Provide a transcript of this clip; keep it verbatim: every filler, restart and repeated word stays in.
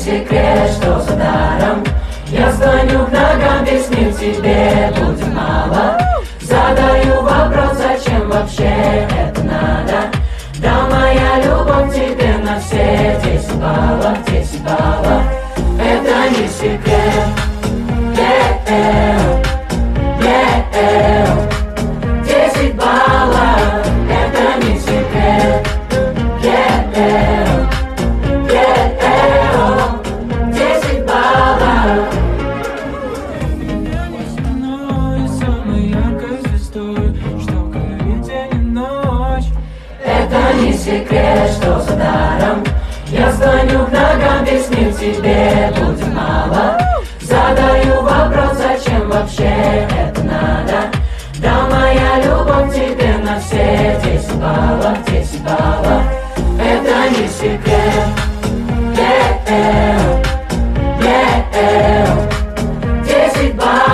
секрет, что за даром я склоню к ногам весь мир, тебе будет мало. Задаю вопрос, зачем вообще это надо? Да моя любовь тебе на все десять баллов, десять баллов. Это не секрет. Yeah, yeah, десять баллов. Это не секрет. Yeah, yeah, десять баллов. Это не секрет, что за даром я склоню к ногам весь мир, тебе будет мало. Задаю вопрос, зачем вообще это надо? Да моя любовь тебе на все десять баллов, десять баллов. Это не секрет. Yeah, yeah, десять баллов.